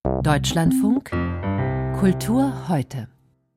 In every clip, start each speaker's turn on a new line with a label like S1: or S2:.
S1: Deutschlandfunk Kultur heute.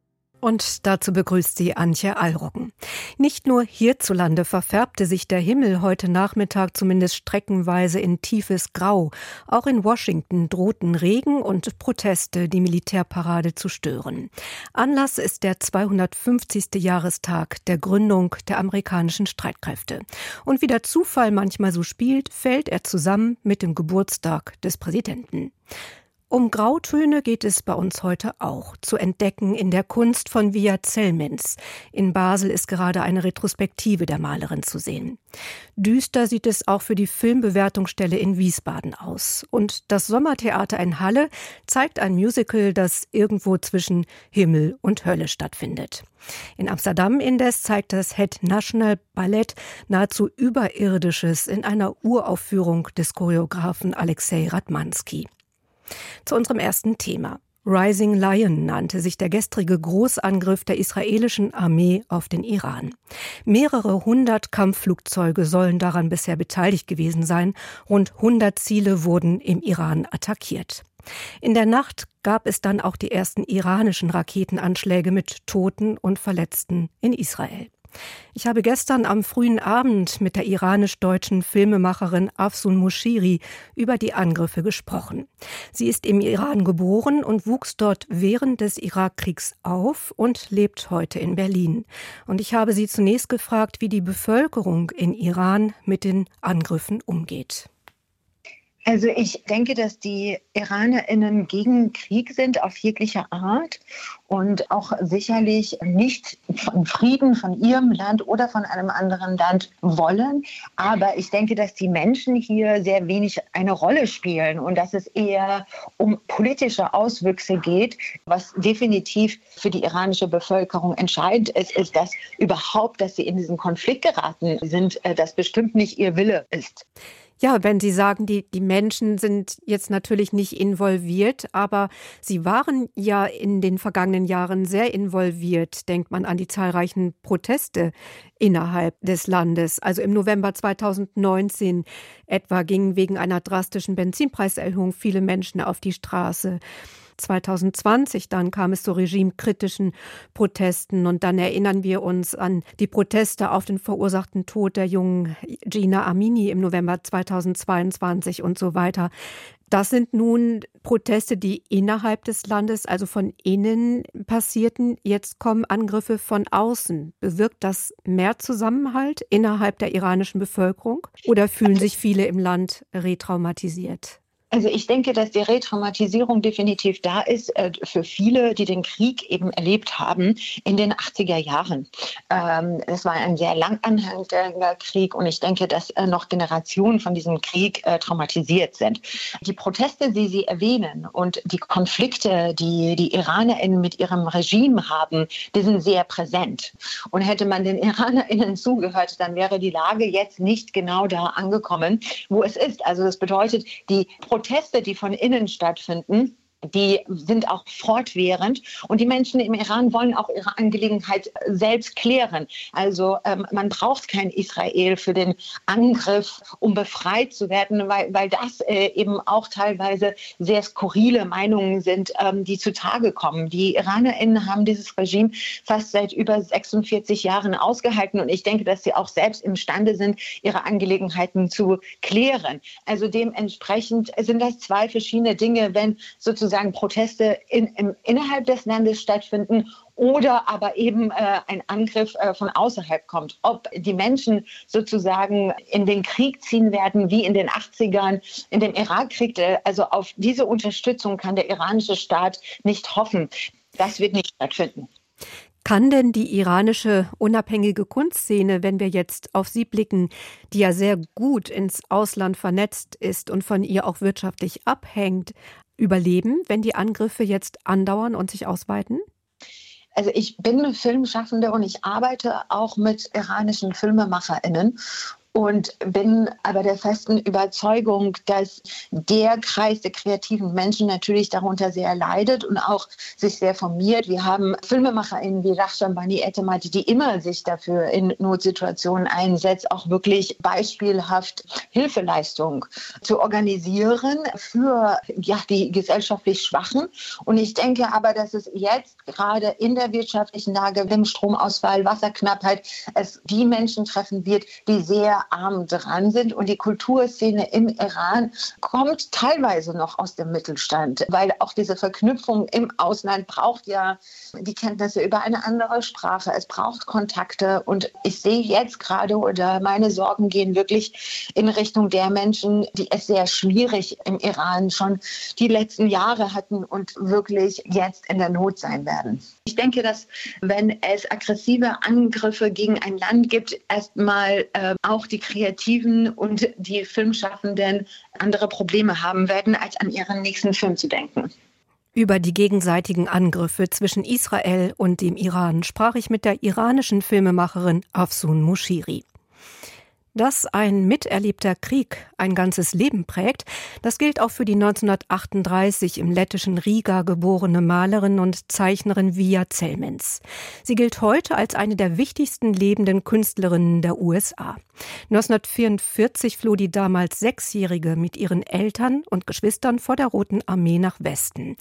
S2: Und dazu begrüßt sie Antje Allroggen. Nicht nur hierzulande verfärbte sich der Himmel heute Nachmittag zumindest streckenweise in tiefes Grau. Auch in Washington drohten Regen und Proteste, die Militärparade zu stören. Anlass ist der 250. Jahrestag der Gründung der amerikanischen Streitkräfte. Und wie der Zufall manchmal so spielt, fällt er zusammen mit dem Geburtstag des Präsidenten. Um Grautöne geht es bei uns heute auch, zu entdecken in der Kunst von Via Zelmens. In Basel ist gerade eine Retrospektive der Malerin zu sehen. Düster sieht es auch für die Filmbewertungsstelle in Wiesbaden aus. Und das Sommertheater in Halle zeigt ein Musical, das irgendwo zwischen Himmel und Hölle stattfindet. In Amsterdam indes zeigt das Het National Ballet nahezu Überirdisches in einer Uraufführung des Choreografen Alexei Radmanski. Zu unserem ersten Thema. Rising Lion nannte sich der gestrige Großangriff der israelischen Armee auf den Iran. Mehrere hundert Kampfflugzeuge sollen daran bisher beteiligt gewesen sein. Rund 100 Ziele wurden im Iran attackiert. In der Nacht gab es dann auch die ersten iranischen Raketenanschläge mit Toten und Verletzten in Israel. Ich habe gestern am frühen Abend mit der iranisch-deutschen Filmemacherin Afsun Moshiri über die Angriffe gesprochen. Sie ist im Iran geboren und wuchs dort während des Irakkriegs auf und lebt heute in Berlin. Und ich habe sie zunächst gefragt, wie die Bevölkerung in Iran mit den Angriffen umgeht.
S3: Also ich denke, dass die IranerInnen gegen Krieg sind auf jegliche Art und auch sicherlich nicht von Frieden von ihrem Land oder von einem anderen Land wollen. Aber ich denke, dass die Menschen hier sehr wenig eine Rolle spielen und dass es eher um politische Auswüchse geht. Was definitiv für die iranische Bevölkerung entscheidend ist, ist, dass überhaupt, dass sie in diesen Konflikt geraten sind, das bestimmt nicht ihr Wille ist.
S2: Ja, wenn Sie sagen, die Menschen sind jetzt natürlich nicht involviert, aber sie waren ja in den vergangenen Jahren sehr involviert. Denkt man an die zahlreichen Proteste innerhalb des Landes. Also im November 2019 etwa gingen wegen einer drastischen Benzinpreiserhöhung viele Menschen auf die Straße. 2020 dann kam es zu regimekritischen Protesten und dann erinnern wir uns an die Proteste auf den verursachten Tod der jungen Gina Amini im November 2022 und so weiter. Das sind nun Proteste, die innerhalb des Landes, also von innen passierten. Jetzt kommen Angriffe von außen. Bewirkt das mehr Zusammenhalt innerhalb der iranischen Bevölkerung oder fühlen sich viele im Land retraumatisiert?
S3: Also ich denke, dass die Retraumatisierung definitiv da ist für viele, die den Krieg eben erlebt haben in den 80er Jahren. Es war ein sehr lang anhaltender Krieg und ich denke, dass noch Generationen von diesem Krieg traumatisiert sind. Die Proteste, die Sie erwähnen und die Konflikte, die die IranerInnen mit ihrem Regime haben, die sind sehr präsent. Und hätte man den IranerInnen zugehört, dann wäre die Lage jetzt nicht genau da angekommen, wo es ist. Also das bedeutet, die Proteste, die von innen stattfinden, die sind auch fortwährend und die Menschen im Iran wollen auch ihre Angelegenheit selbst klären. Also man braucht kein Israel für den Angriff, um befreit zu werden, weil das eben auch teilweise sehr skurrile Meinungen sind, die zutage kommen. Die IranerInnen haben dieses Regime fast seit über 46 Jahren ausgehalten und ich denke, dass sie auch selbst imstande sind, ihre Angelegenheiten zu klären. Also dementsprechend sind das zwei verschiedene Dinge, wenn sozusagen Proteste innerhalb des Landes stattfinden oder aber eben ein Angriff von außerhalb kommt. Ob die Menschen sozusagen in den Krieg ziehen werden, wie in den 80ern, in dem Irakkrieg, also auf diese Unterstützung kann der iranische Staat nicht hoffen. Das wird nicht stattfinden.
S2: Kann denn die iranische unabhängige Kunstszene, wenn wir jetzt auf sie blicken, die ja sehr gut ins Ausland vernetzt ist und von ihr auch wirtschaftlich abhängt, überleben, wenn die Angriffe jetzt andauern und sich ausweiten?
S3: Also ich bin Filmschaffende und ich arbeite auch mit iranischen FilmemacherInnen. und bin aber der festen Überzeugung, dass der Kreis der kreativen Menschen natürlich darunter sehr leidet und auch sich sehr formiert. Wir haben FilmemacherInnen wie Raghshanbani Ettemadi, die immer sich dafür in Notsituationen einsetzt, auch wirklich beispielhaft Hilfeleistung zu organisieren für die gesellschaftlich Schwachen. Und ich denke aber, dass es jetzt gerade in der wirtschaftlichen Lage, dem Stromausfall, Wasserknappheit, es die Menschen treffen wird, die sehr arm dran sind. Und die Kulturszene im Iran kommt teilweise noch aus dem Mittelstand, weil auch diese Verknüpfung im Ausland braucht ja die Kenntnisse über eine andere Sprache. Es braucht Kontakte. Und ich sehe jetzt gerade, oder meine Sorgen gehen wirklich in Richtung der Menschen, die es sehr schwierig im Iran schon die letzten Jahre hatten und wirklich jetzt in der Not sein werden. Ich denke, dass wenn es aggressive Angriffe gegen ein Land gibt, erstmal auch die Kreativen und die Filmschaffenden andere Probleme haben werden, als an ihren nächsten Film zu denken.
S2: Über die gegenseitigen Angriffe zwischen Israel und dem Iran sprach ich mit der iranischen Filmemacherin Afsun Moshiri. Dass ein miterlebter Krieg ein ganzes Leben prägt, das gilt auch für die 1938 im lettischen Riga geborene Malerin und Zeichnerin Vija Celmins. Sie gilt heute als eine der wichtigsten lebenden Künstlerinnen der USA. 1944 floh die damals 6-Jährige mit ihren Eltern und Geschwistern vor der Roten Armee nach Westen.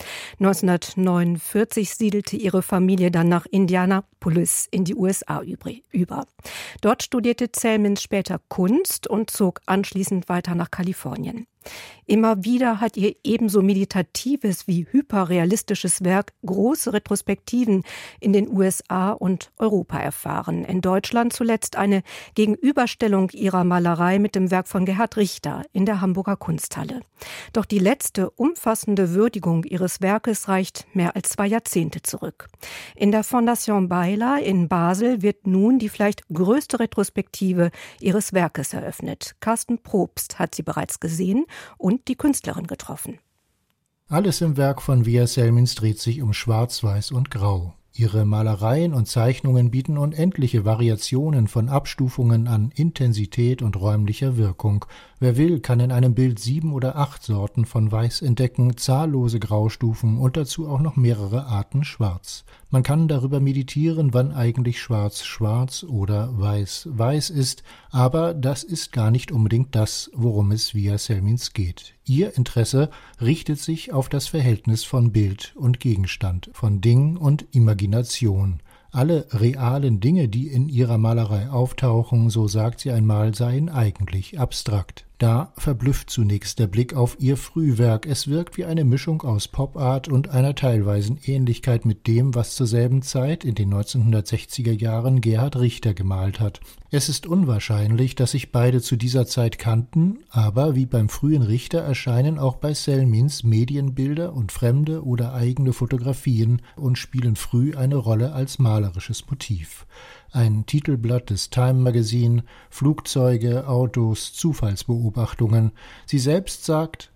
S2: 1949 siedelte ihre Familie dann nach Indianapolis in die USA über. Dort studierte Celmins später Kunst und zog anschließend weiter nach Kalifornien. Immer wieder hat ihr ebenso meditatives wie hyperrealistisches Werk große Retrospektiven in den USA und Europa erfahren. In Deutschland zuletzt eine Gegenüberstellung ihrer Malerei mit dem Werk von Gerhard Richter in der Hamburger Kunsthalle. Doch die letzte umfassende Würdigung ihres Werkes reicht mehr als 2 Jahrzehnte zurück. In der Fondation Bayler in Basel wird nun die vielleicht größte Retrospektive ihres Werkes eröffnet. Carsten Probst hat sie bereits gesehen und die Künstlerin getroffen.
S4: Alles im Werk von Vija Celmins dreht sich um Schwarz, Weiß und Grau. Ihre Malereien und Zeichnungen bieten unendliche Variationen von Abstufungen an Intensität und räumlicher Wirkung. Wer will, kann in einem Bild 7 oder 8 Sorten von Weiß entdecken, zahllose Graustufen und dazu auch noch mehrere Arten Schwarz. Man kann darüber meditieren, wann eigentlich Schwarz schwarz oder Weiß weiß ist, aber das ist gar nicht unbedingt das, worum es Vija Celmins geht. Ihr Interesse richtet sich auf das Verhältnis von Bild und Gegenstand, von Ding und Imagination. Alle realen Dinge, die in ihrer Malerei auftauchen, so sagt sie einmal, seien eigentlich abstrakt. Da verblüfft zunächst der Blick auf ihr Frühwerk. Es wirkt wie eine Mischung aus Pop-Art und einer teilweisen Ähnlichkeit mit dem, was zur selben Zeit in den 1960er Jahren Gerhard Richter gemalt hat. Es ist unwahrscheinlich, dass sich beide zu dieser Zeit kannten, aber wie beim frühen Richter erscheinen auch bei Celmins Medienbilder und fremde oder eigene Fotografien und spielen früh eine Rolle als malerisches Motiv. Ein Titelblatt des Time Magazine, Flugzeuge, Autos, Zufallsbeobachtungen. Sie selbst sagt: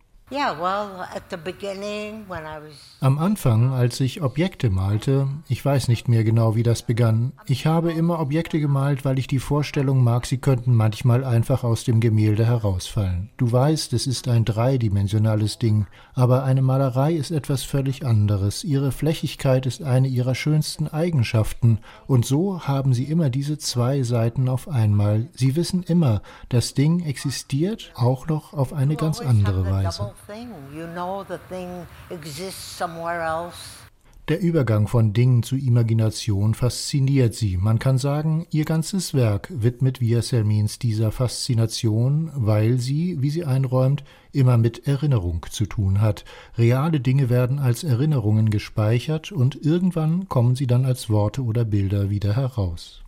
S4: Am Anfang, als ich Objekte malte, ich weiß nicht mehr genau, wie das begann. Ich habe immer Objekte gemalt, weil ich die Vorstellung mag, sie könnten manchmal einfach aus dem Gemälde herausfallen. Du weißt, es ist ein dreidimensionales Ding, aber eine Malerei ist etwas völlig anderes. Ihre Flächigkeit ist eine ihrer schönsten Eigenschaften und so haben sie immer diese 2 Seiten auf einmal. Sie wissen immer, das Ding existiert, auch noch auf eine ganz andere Weise. Der Übergang von Ding zu Imagination fasziniert sie. Man kann sagen, ihr ganzes Werk widmet Vija Celmins dieser Faszination, weil sie, wie sie einräumt, immer mit Erinnerung zu tun hat. Reale Dinge werden als Erinnerungen gespeichert und irgendwann kommen sie dann als Worte oder Bilder wieder heraus.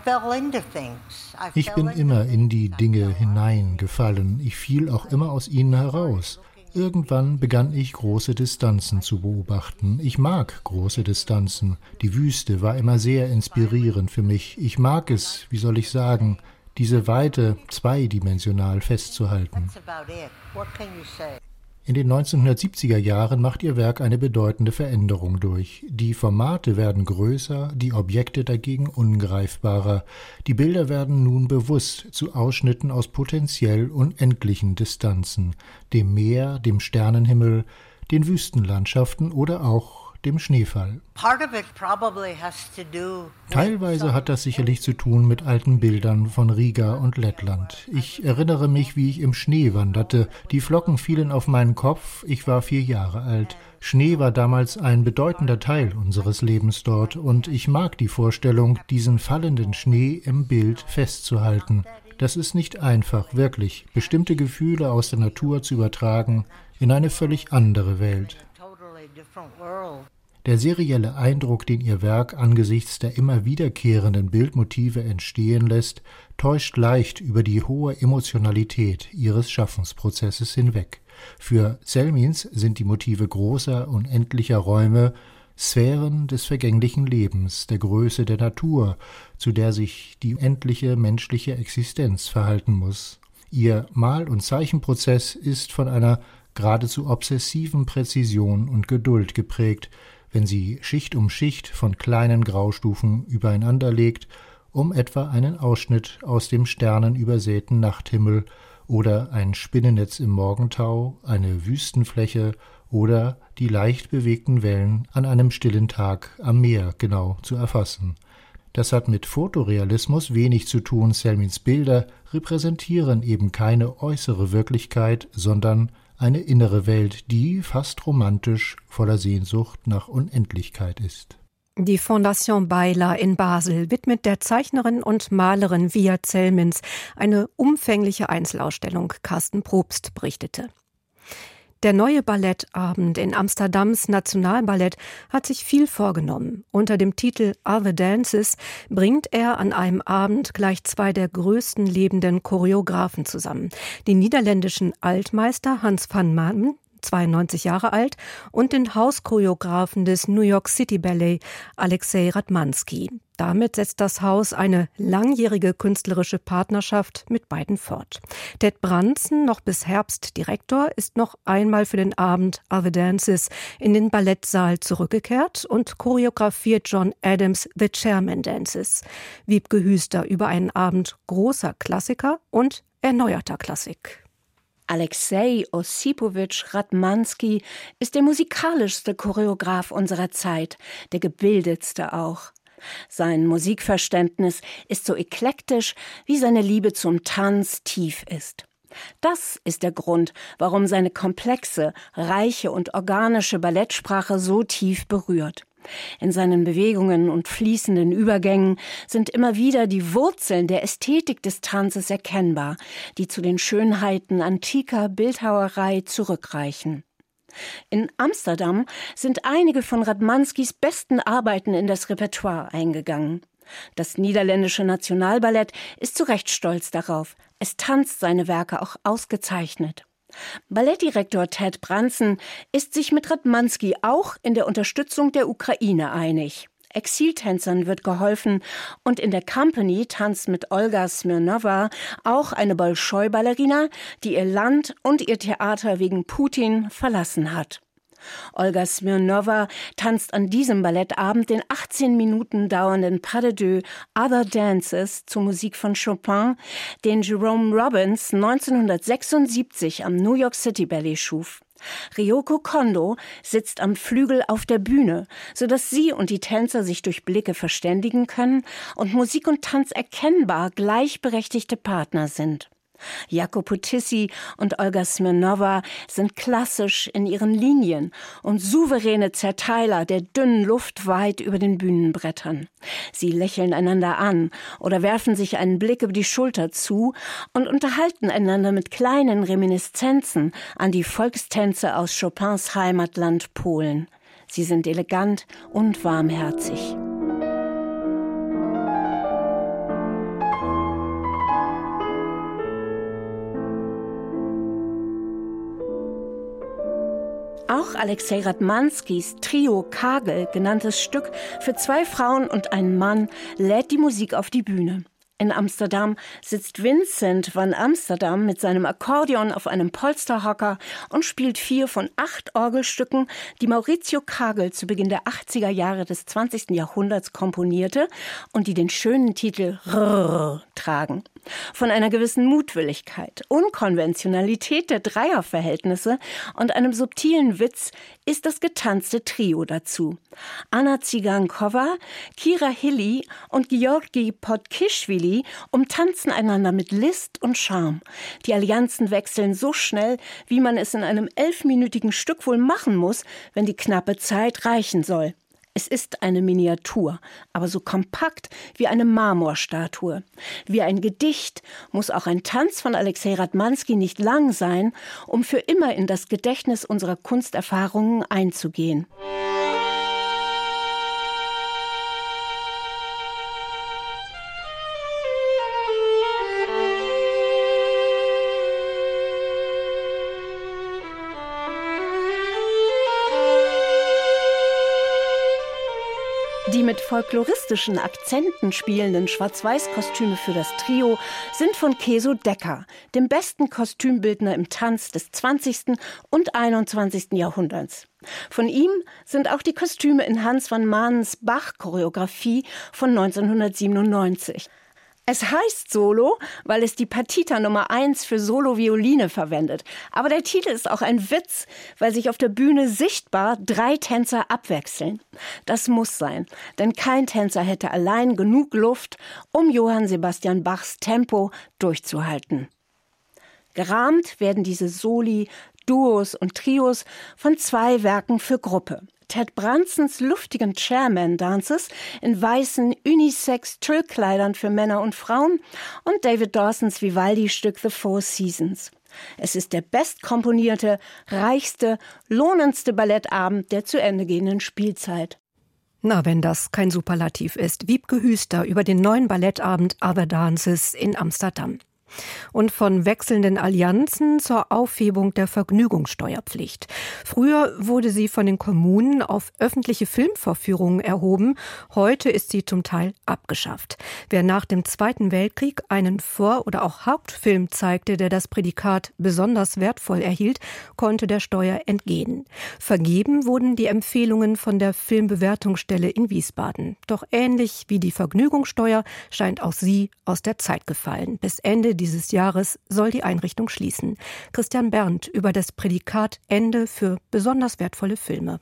S4: Ich bin immer in die Dinge hineingefallen. Ich fiel auch immer aus ihnen heraus. Irgendwann begann ich, große Distanzen zu beobachten. Ich mag große Distanzen. Die Wüste war immer sehr inspirierend für mich. Ich mag es, wie soll ich sagen, diese Weite zweidimensional festzuhalten. In den 1970er Jahren macht ihr Werk eine bedeutende Veränderung durch. Die Formate werden größer, die Objekte dagegen ungreifbarer. Die Bilder werden nun bewusst zu Ausschnitten aus potenziell unendlichen Distanzen, dem Meer, dem Sternenhimmel, den Wüstenlandschaften oder auch dem Schneefall. Teilweise hat das sicherlich zu tun mit alten Bildern von Riga und Lettland. Ich erinnere mich, wie ich im Schnee wanderte. Die Flocken fielen auf meinen Kopf, ich war 4 Jahre alt. Schnee war damals ein bedeutender Teil unseres Lebens dort und ich mag die Vorstellung, diesen fallenden Schnee im Bild festzuhalten. Das ist nicht einfach, wirklich, bestimmte Gefühle aus der Natur zu übertragen in eine völlig andere Welt. Der serielle Eindruck, den ihr Werk angesichts der immer wiederkehrenden Bildmotive entstehen lässt, täuscht leicht über die hohe Emotionalität ihres Schaffensprozesses hinweg. Für Selmins sind die Motive großer, unendlicher Räume Sphären des vergänglichen Lebens, der Größe der Natur, zu der sich die endliche menschliche Existenz verhalten muss. Ihr Mal- und Zeichenprozess ist von einer geradezu obsessiven Präzision und Geduld geprägt, wenn sie Schicht um Schicht von kleinen Graustufen übereinander legt, um etwa einen Ausschnitt aus dem sternenübersäten Nachthimmel oder ein Spinnennetz im Morgentau, eine Wüstenfläche oder die leicht bewegten Wellen an einem stillen Tag am Meer genau zu erfassen. Das hat mit Fotorealismus wenig zu tun. Selmins Bilder repräsentieren eben keine äußere Wirklichkeit, sondern eine innere Welt, die fast romantisch voller Sehnsucht nach Unendlichkeit ist.
S2: Die Fondation Bayla in Basel widmet der Zeichnerin und Malerin Via Zelmins eine umfängliche Einzelausstellung. Carsten Probst berichtete. Der neue Ballettabend in Amsterdams Nationalballett hat sich viel vorgenommen. Unter dem Titel Other Dances bringt er an einem Abend gleich 2 der größten lebenden Choreografen zusammen. Den niederländischen Altmeister Hans van Manen, 92 Jahre alt, und den Hauschoreografen des New York City Ballet, Alexei Radmanski. Damit setzt das Haus eine langjährige künstlerische Partnerschaft mit beiden fort. Ted Branson, noch bis Herbst Direktor, ist noch einmal für den Abend Other Dances in den Ballettsaal zurückgekehrt und choreografiert John Adams' The Chairman Dances. Wiebke Hüster über einen Abend großer Klassiker und erneuerter Klassik.
S5: Alexei Ossipowitsch Radmanski ist der musikalischste Choreograf unserer Zeit, der gebildetste auch. Sein Musikverständnis ist so eklektisch, wie seine Liebe zum Tanz tief ist. Das ist der Grund, warum seine komplexe, reiche und organische Ballettsprache so tief berührt. In seinen Bewegungen und fließenden Übergängen sind immer wieder die Wurzeln der Ästhetik des Tanzes erkennbar, die zu den Schönheiten antiker Bildhauerei zurückreichen. In Amsterdam sind einige von Radmanskis besten Arbeiten in das Repertoire eingegangen. Das niederländische Nationalballett ist zu Recht stolz darauf. Es tanzt seine Werke auch ausgezeichnet. Ballettdirektor Ted Branson ist sich mit Radmanski auch in der Unterstützung der Ukraine einig. Exiltänzern wird geholfen und in der Company tanzt mit Olga Smirnova auch eine Bolschoi-Ballerina, die ihr Land und ihr Theater wegen Putin verlassen hat. Olga Smirnova tanzt an diesem Ballettabend den 18 Minuten dauernden Pas de deux Other Dances zur Musik von Chopin, den Jerome Robbins 1976 am New York City Ballet schuf. Ryoko Kondo sitzt am Flügel auf der Bühne, sodass sie und die Tänzer sich durch Blicke verständigen können und Musik und Tanz erkennbar gleichberechtigte Partner sind. Jacopo Tisci und Olga Smirnova sind klassisch in ihren Linien und souveräne Zerteiler der dünnen Luft weit über den Bühnenbrettern. Sie lächeln einander an oder werfen sich einen Blick über die Schulter zu und unterhalten einander mit kleinen Reminiszenzen an die Volkstänze aus Chopins Heimatland Polen. Sie sind elegant und warmherzig. Auch Alexei Radmanskis Trio Kagel, genanntes Stück für 2 Frauen und einen Mann, lädt die Musik auf die Bühne. In Amsterdam sitzt Vincent van Amsterdam mit seinem Akkordeon auf einem Polsterhocker und spielt 4 von 8 Orgelstücken, die Maurizio Kagel zu Beginn der 80er Jahre des 20. Jahrhunderts komponierte und die den schönen Titel Rrrr tragen. Von einer gewissen Mutwilligkeit, Unkonventionalität der Dreierverhältnisse und einem subtilen Witz ist das getanzte Trio dazu. Anna Tsigankova, Kira Hilli und Georgi Podkischwili umtanzen einander mit List und Charme. Die Allianzen wechseln so schnell, wie man es in einem 11-minütigen Stück wohl machen muss, wenn die knappe Zeit reichen soll. Es ist eine Miniatur, aber so kompakt wie eine Marmorstatue. Wie ein Gedicht muss auch ein Tanz von Alexei Radmanski nicht lang sein, um für immer in das Gedächtnis unserer Kunsterfahrungen einzugehen. Die mit folkloristischen Akzenten spielenden Schwarz-Weiß-Kostüme für das Trio sind von Ceso Decker, dem besten Kostümbildner im Tanz des 20. und 21. Jahrhunderts. Von ihm sind auch die Kostüme in Hans van Maanens Bach-Choreografie von 1997. Es heißt Solo, weil es die Partita Nummer 1 für Solo-Violine verwendet. Aber der Titel ist auch ein Witz, weil sich auf der Bühne sichtbar 3 Tänzer abwechseln. Das muss sein, denn kein Tänzer hätte allein genug Luft, um Johann Sebastian Bachs Tempo durchzuhalten. Gerahmt werden diese Soli, Duos und Trios von 2 Werken für Gruppe. Ted Bransons luftigen Chairman-Dances in weißen Unisex-Trillkleidern für Männer und Frauen und David Dawsons Vivaldi-Stück The Four Seasons. Es ist der bestkomponierte, reichste, lohnendste Ballettabend der zu Ende gehenden Spielzeit.
S2: Na, wenn das kein Superlativ ist. Wiebke Hüster über den neuen Ballettabend Other Dances in Amsterdam. Und von wechselnden Allianzen zur Aufhebung der Vergnügungssteuerpflicht. Früher wurde sie von den Kommunen auf öffentliche Filmvorführungen erhoben. Heute ist sie zum Teil abgeschafft. Wer nach dem Zweiten Weltkrieg einen Vor- oder auch Hauptfilm zeigte, der das Prädikat besonders wertvoll erhielt, konnte der Steuer entgehen. Vergeben wurden die Empfehlungen von der Filmbewertungsstelle in Wiesbaden. Doch ähnlich wie die Vergnügungssteuer scheint auch sie aus der Zeit gefallen. Bis Ende dieses Jahres soll die Einrichtung schließen. Christian Berndt über das Prädikat Ende für besonders wertvolle Filme.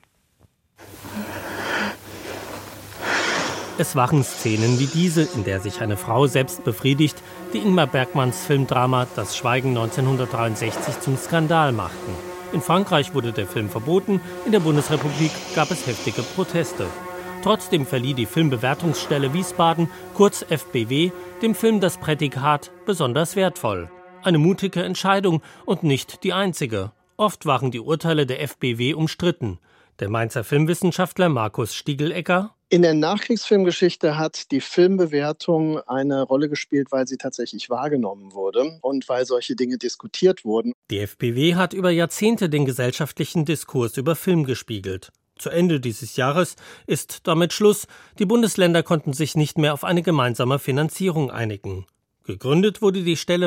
S6: Es waren Szenen wie diese, in der sich eine Frau selbst befriedigt, die Ingmar Bergmanns Filmdrama Das Schweigen 1963 zum Skandal machten. In Frankreich wurde der Film verboten, in der Bundesrepublik gab es heftige Proteste. Trotzdem verlieh die Filmbewertungsstelle Wiesbaden, kurz FBW, dem Film das Prädikat besonders wertvoll. Eine mutige Entscheidung und nicht die einzige. Oft waren die Urteile der FBW umstritten. Der Mainzer Filmwissenschaftler Markus Stiegelecker:
S7: In der Nachkriegsfilmgeschichte hat die Filmbewertung eine Rolle gespielt, weil sie tatsächlich wahrgenommen wurde und weil solche Dinge diskutiert wurden.
S6: Die FBW hat über Jahrzehnte den gesellschaftlichen Diskurs über Film gespiegelt. Zu Ende dieses Jahres ist damit Schluss. Die Bundesländer konnten sich nicht mehr auf eine gemeinsame Finanzierung einigen. Gegründet wurde die Stelle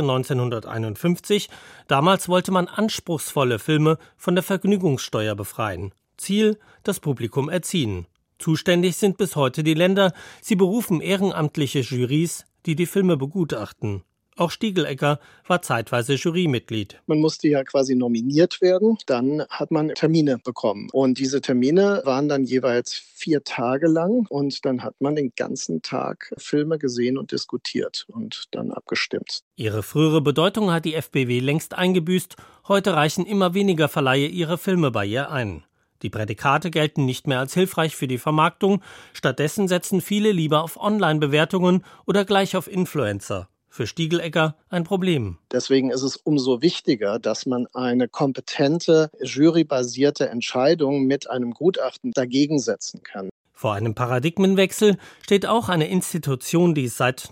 S6: 1951. Damals wollte man anspruchsvolle Filme von der Vergnügungssteuer befreien. Ziel: das Publikum erziehen. Zuständig sind bis heute die Länder. Sie berufen ehrenamtliche Jurys, die die Filme begutachten. Auch Stiegelecker war zeitweise Jurymitglied.
S7: Man musste ja quasi nominiert werden, dann hat man Termine bekommen. Und diese Termine waren dann jeweils 4 Tage lang und dann hat man den ganzen Tag Filme gesehen und diskutiert und dann abgestimmt.
S6: Ihre frühere Bedeutung hat die FBW längst eingebüßt. Heute reichen immer weniger Verleihe ihre Filme bei ihr ein. Die Prädikate gelten nicht mehr als hilfreich für die Vermarktung. Stattdessen setzen viele lieber auf Online-Bewertungen oder gleich auf Influencer. Für Stiegelecker ein Problem.
S7: Deswegen ist es umso wichtiger, dass man eine kompetente, jurybasierte Entscheidung mit einem Gutachten dagegen setzen kann.
S6: Vor einem Paradigmenwechsel steht auch eine Institution, die es seit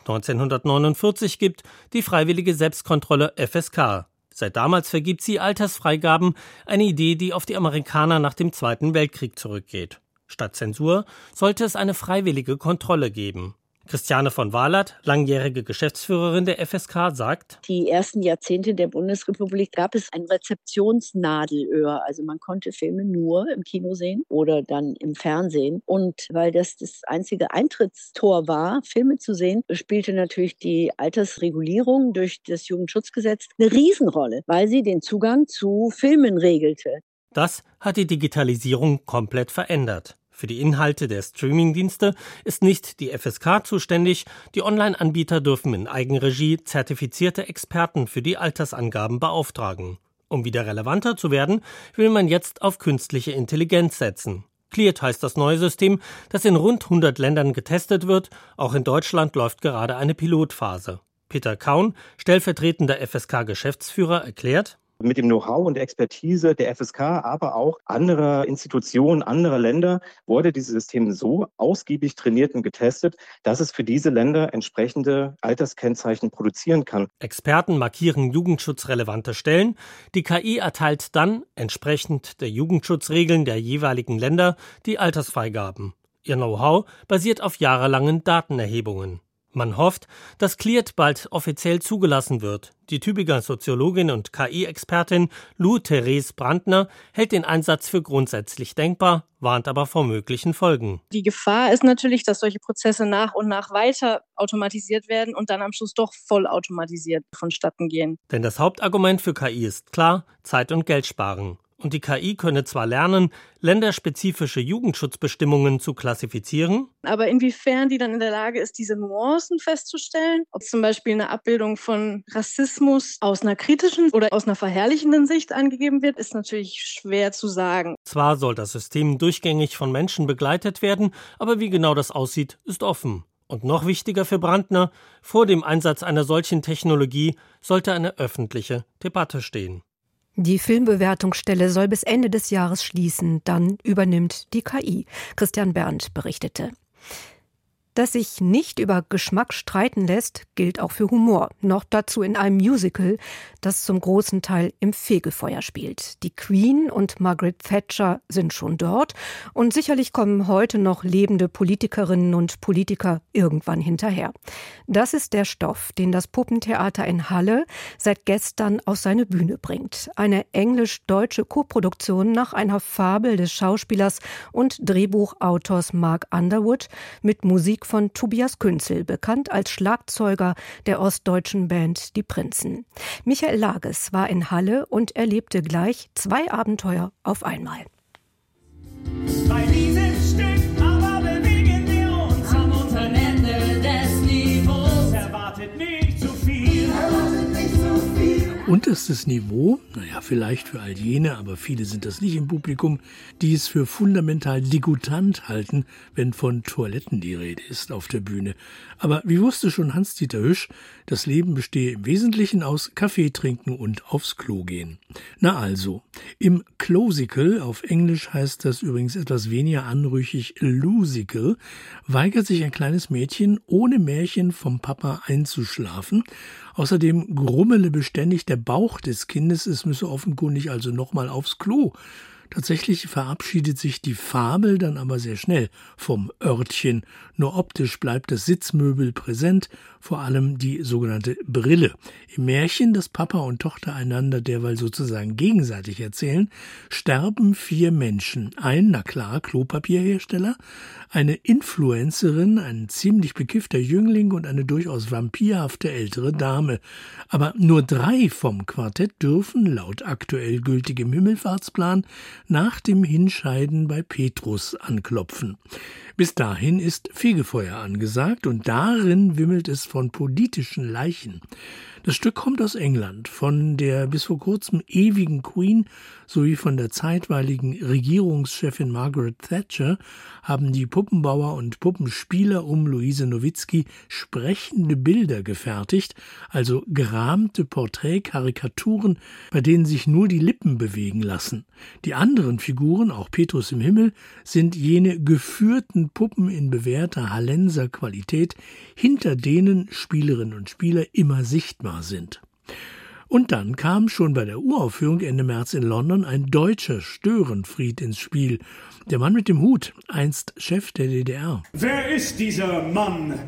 S6: 1949 gibt, die Freiwillige Selbstkontrolle FSK. Seit damals vergibt sie Altersfreigaben, eine Idee, die auf die Amerikaner nach dem Zweiten Weltkrieg zurückgeht. Statt Zensur sollte es eine freiwillige Kontrolle geben. Christiane von Wahlert, langjährige Geschäftsführerin der FSK, sagt:
S8: Die ersten Jahrzehnte der Bundesrepublik gab es ein Rezeptionsnadelöhr. Also man konnte Filme nur im Kino sehen oder dann im Fernsehen. Und weil das einzige Eintrittstor war, Filme zu sehen, spielte natürlich die Altersregulierung durch das Jugendschutzgesetz eine Riesenrolle, weil sie den Zugang zu Filmen regelte.
S6: Das hat die Digitalisierung komplett verändert. Für die Inhalte der Streamingdienste ist nicht die FSK zuständig. Die Online-Anbieter dürfen in Eigenregie zertifizierte Experten für die Altersangaben beauftragen. Um wieder relevanter zu werden, will man jetzt auf künstliche Intelligenz setzen. Cleared heißt das neue System, das in rund 100 Ländern getestet wird. Auch in Deutschland läuft gerade eine Pilotphase. Peter Kaun, stellvertretender FSK-Geschäftsführer, erklärt:
S9: Mit dem Know-how und der Expertise der FSK, aber auch anderer Institutionen, anderer Länder, wurde dieses System so ausgiebig trainiert und getestet, dass es für diese Länder entsprechende Alterskennzeichen produzieren kann.
S6: Experten markieren jugendschutzrelevante Stellen. Die KI erteilt dann, entsprechend der Jugendschutzregeln der jeweiligen Länder, die Altersfreigaben. Ihr Know-how basiert auf jahrelangen Datenerhebungen. Man hofft, dass Cleared bald offiziell zugelassen wird. Die Tübinger Soziologin und KI-Expertin Lou-Therese Brandner hält den Einsatz für grundsätzlich denkbar, warnt aber vor möglichen Folgen.
S10: Die Gefahr ist natürlich, dass solche Prozesse nach und nach weiter automatisiert werden und dann am Schluss doch vollautomatisiert vonstatten gehen.
S6: Denn das Hauptargument für KI ist klar: Zeit und Geld sparen. Und die KI könne zwar lernen, länderspezifische Jugendschutzbestimmungen zu klassifizieren,
S10: aber inwiefern die dann in der Lage ist, diese Nuancen festzustellen, ob zum Beispiel eine Abbildung von Rassismus aus einer kritischen oder aus einer verherrlichenden Sicht angegeben wird, ist natürlich schwer zu sagen.
S6: Zwar soll das System durchgängig von Menschen begleitet werden, aber wie genau das aussieht, ist offen. Und noch wichtiger für Brandner: Vor dem Einsatz einer solchen Technologie sollte eine öffentliche Debatte stehen.
S2: Die Filmbewertungsstelle soll bis Ende des Jahres schließen, dann übernimmt die KI. Christian Berndt berichtete. Dass sich nicht über Geschmack streiten lässt, gilt auch für Humor. Noch dazu in einem Musical, das zum großen Teil im Fegefeuer spielt. Die Queen und Margaret Thatcher sind schon dort und sicherlich kommen heute noch lebende Politikerinnen und Politiker irgendwann hinterher. Das ist der Stoff, den das Puppentheater in Halle seit gestern auf seine Bühne bringt. Eine englisch-deutsche Koproduktion nach einer Fabel des Schauspielers und Drehbuchautors Mark Underwood mit Musik von Tobias Künzel, bekannt als Schlagzeuger der ostdeutschen Band Die Prinzen. Michael Lages war in Halle und erlebte gleich 2 Abenteuer auf einmal.
S11: Bei diesem Stück aber bewegen wir uns am unteren Ende des Niveaus. Erwartet nicht zu viel.
S12: Unterstes Niveau, vielleicht für all jene, aber viele sind das nicht im Publikum, die es für fundamental degutant halten, wenn von Toiletten die Rede ist auf der Bühne. Aber wie wusste schon Hans-Dieter Hüsch, das Leben bestehe im Wesentlichen aus Kaffee trinken und aufs Klo gehen. Na also, im Closical, auf Englisch heißt das übrigens etwas weniger anrüchig Lusical, weigert sich ein kleines Mädchen ohne Märchen vom Papa einzuschlafen. Außerdem grummele beständig der Bauch des Kindes, es müsse offenkundig also nochmal aufs Klo. Tatsächlich verabschiedet sich die Fabel dann aber sehr schnell vom Örtchen. Nur optisch bleibt das Sitzmöbel präsent, vor allem die sogenannte Brille. Im Märchen, das Papa und Tochter einander derweil sozusagen gegenseitig erzählen, sterben 4 Menschen. Ein, na klar, Klopapierhersteller, eine Influencerin, ein ziemlich bekiffter Jüngling und eine durchaus vampirhafte ältere Dame. Aber nur 3 vom Quartett dürfen, laut aktuell gültigem Himmelfahrtsplan, nach dem Hinscheiden bei Petrus anklopfen. Bis dahin ist Fegefeuer angesagt und darin wimmelt es von politischen Leichen. Das Stück kommt aus England, von der bis vor kurzem ewigen Queen sowie von der zeitweiligen Regierungschefin Margaret Thatcher haben die Puppenbauer und Puppenspieler um Luise Nowitzki sprechende Bilder gefertigt, also gerahmte Porträtkarikaturen, bei denen sich nur die Lippen bewegen lassen. Die anderen Figuren, auch Petrus im Himmel, sind jene geführten Puppen in bewährter Hallenser Qualität, hinter denen Spielerinnen und Spieler immer sichtbar sind. Und dann kam schon bei der Uraufführung Ende März in London ein deutscher Störenfried ins Spiel. Der Mann mit dem Hut, einst Chef der DDR.
S11: Wer ist dieser Mann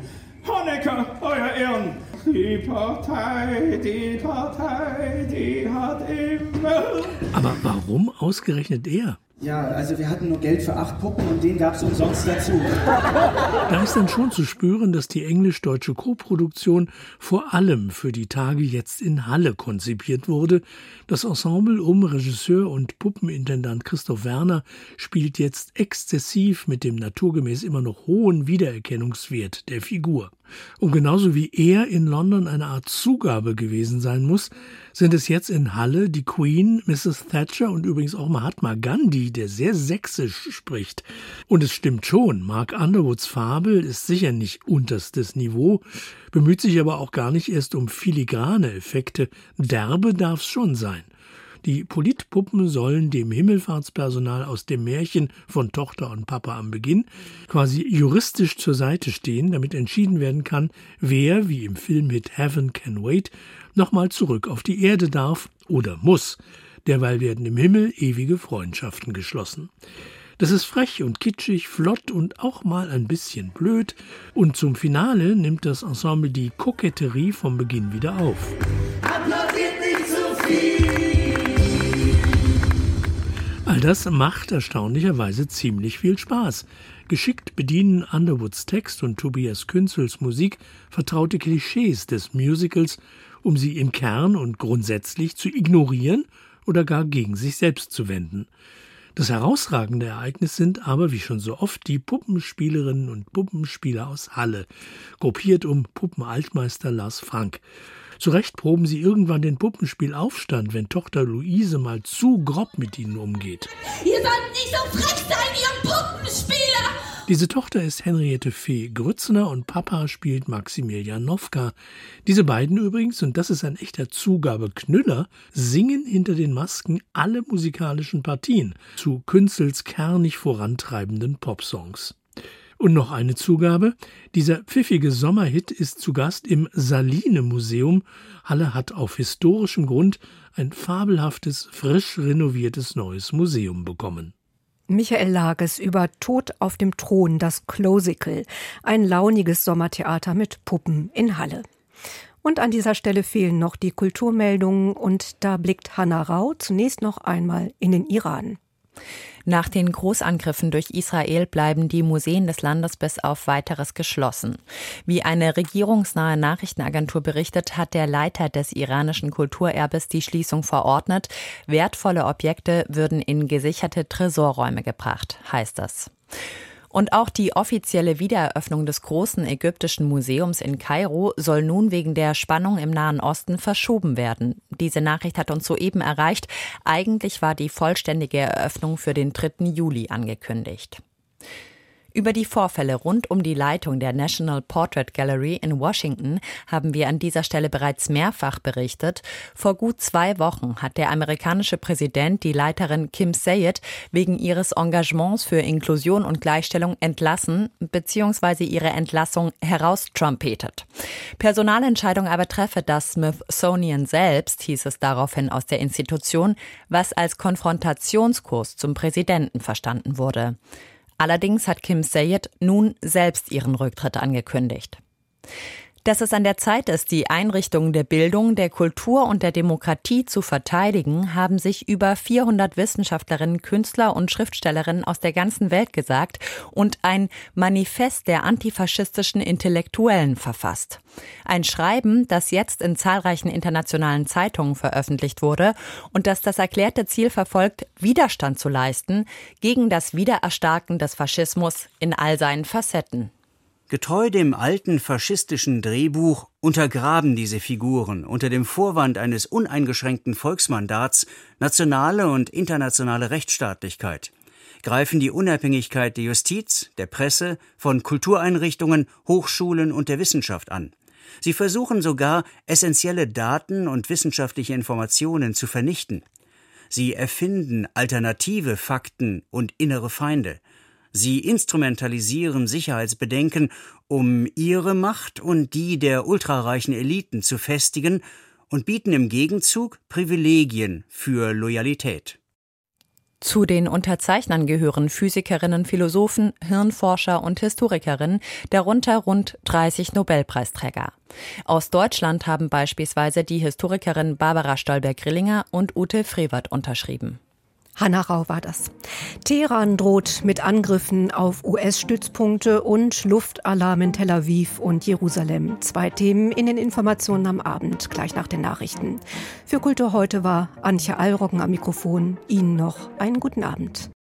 S11: Honecker, euer Ehren! Die Partei, die hat immer...
S12: Aber warum ausgerechnet er?
S13: Ja, also wir hatten nur Geld für 8 Puppen und den gab's umsonst dazu.
S12: Da ist dann schon zu spüren, dass die englisch-deutsche Koproduktion vor allem für die Tage jetzt in Halle konzipiert wurde. Das Ensemble um Regisseur und Puppenintendant Christoph Werner spielt jetzt exzessiv mit dem naturgemäß immer noch hohen Wiedererkennungswert der Figur. Und genauso wie er in London eine Art Zugabe gewesen sein muss, sind es jetzt in Halle die Queen, Mrs. Thatcher und übrigens auch Mahatma Gandhi, der sehr sächsisch spricht. Und es stimmt schon, Mark Underwoods Fabel ist sicher nicht unterstes Niveau, bemüht sich aber auch gar nicht erst um filigrane Effekte. Derbe darf's schon sein. Die Politpuppen sollen dem Himmelfahrtspersonal aus dem Märchen von Tochter und Papa am Beginn quasi juristisch zur Seite stehen, damit entschieden werden kann, wer, wie im Filmhit Heaven Can Wait, nochmal zurück auf die Erde darf oder muss. Derweil werden im Himmel ewige Freundschaften geschlossen. Das ist frech und kitschig, flott und auch mal ein bisschen blöd. Und zum Finale nimmt das Ensemble die Koketterie vom Beginn wieder auf.
S11: Applaudiert nicht zu viel!
S12: All das macht erstaunlicherweise ziemlich viel Spaß. Geschickt bedienen Underwoods Text und Tobias Künzels Musik vertraute Klischees des Musicals, um sie im Kern und grundsätzlich zu ignorieren oder gar gegen sich selbst zu wenden. Das herausragende Ereignis sind aber, wie schon so oft, die Puppenspielerinnen und Puppenspieler aus Halle, gruppiert um Puppenaltmeister Lars Frank. Zu Recht proben sie irgendwann den Puppenspielaufstand, wenn Tochter Luise mal zu grob mit ihnen umgeht.
S14: Ihr sollt nicht so frech sein, ihr Puppenspieler!
S12: Diese Tochter ist Henriette Fee Grützner und Papa spielt Maximilian Nowka. Diese beiden übrigens, und das ist ein echter Zugabeknüller, singen hinter den Masken alle musikalischen Partien zu Künzels kernig vorantreibenden Popsongs. Und noch eine Zugabe. Dieser pfiffige Sommerhit ist zu Gast im Saline-Museum. Halle hat auf historischem Grund ein fabelhaftes, frisch renoviertes neues Museum bekommen.
S2: Michael Lages über Tod auf dem Thron, das Closical, ein launiges Sommertheater mit Puppen in Halle. Und an dieser Stelle fehlen noch die Kulturmeldungen und da blickt Hanna Rau zunächst noch einmal in den Iran.
S15: Nach den Großangriffen durch Israel bleiben die Museen des Landes bis auf Weiteres geschlossen. Wie eine regierungsnahe Nachrichtenagentur berichtet, hat der Leiter des iranischen Kulturerbes die Schließung verordnet. Wertvolle Objekte würden in gesicherte Tresorräume gebracht, heißt es. Und auch die offizielle Wiedereröffnung des großen ägyptischen Museums in Kairo soll nun wegen der Spannung im Nahen Osten verschoben werden. Diese Nachricht hat uns soeben erreicht. Eigentlich war die vollständige Eröffnung für den 3. Juli angekündigt. Über die Vorfälle rund um die Leitung der National Portrait Gallery in Washington haben wir an dieser Stelle bereits mehrfach berichtet. Vor gut 2 Wochen hat der amerikanische Präsident die Leiterin Kim Sayed wegen ihres Engagements für Inklusion und Gleichstellung entlassen bzw. ihre Entlassung heraustrumpetet. Personalentscheidung aber treffe das Smithsonian selbst, hieß es daraufhin aus der Institution, was als Konfrontationskurs zum Präsidenten verstanden wurde. Allerdings hat Kim Sayed nun selbst ihren Rücktritt angekündigt. Dass es an der Zeit ist, die Einrichtungen der Bildung, der Kultur und der Demokratie zu verteidigen, haben sich über 400 Wissenschaftlerinnen, Künstler und Schriftstellerinnen aus der ganzen Welt gesagt und ein Manifest der antifaschistischen Intellektuellen verfasst. Ein Schreiben, das jetzt in zahlreichen internationalen Zeitungen veröffentlicht wurde und das das erklärte Ziel verfolgt, Widerstand zu leisten gegen das Wiedererstarken des Faschismus in all seinen Facetten.
S16: Getreu dem alten faschistischen Drehbuch untergraben diese Figuren unter dem Vorwand eines uneingeschränkten Volksmandats nationale und internationale Rechtsstaatlichkeit, greifen die Unabhängigkeit der Justiz, der Presse, von Kultureinrichtungen, Hochschulen und der Wissenschaft an. Sie versuchen sogar, essentielle Daten und wissenschaftliche Informationen zu vernichten. Sie erfinden alternative Fakten und innere Feinde. Sie instrumentalisieren Sicherheitsbedenken, um ihre Macht und die der ultrareichen Eliten zu festigen und bieten im Gegenzug Privilegien für Loyalität.
S15: Zu den Unterzeichnern gehören Physikerinnen, Philosophen, Hirnforscher und Historikerinnen, darunter rund 30 Nobelpreisträger. Aus Deutschland haben beispielsweise die Historikerin Barbara Stolberg-Grillinger und Ute Frevert unterschrieben.
S2: Hanna Rau war das. Teheran droht mit Angriffen auf US-Stützpunkte und Luftalarm in Tel Aviv und Jerusalem. 2 Themen in den Informationen am Abend, gleich nach den Nachrichten. Für Kultur heute war Antje Allroggen am Mikrofon. Ihnen noch einen guten Abend.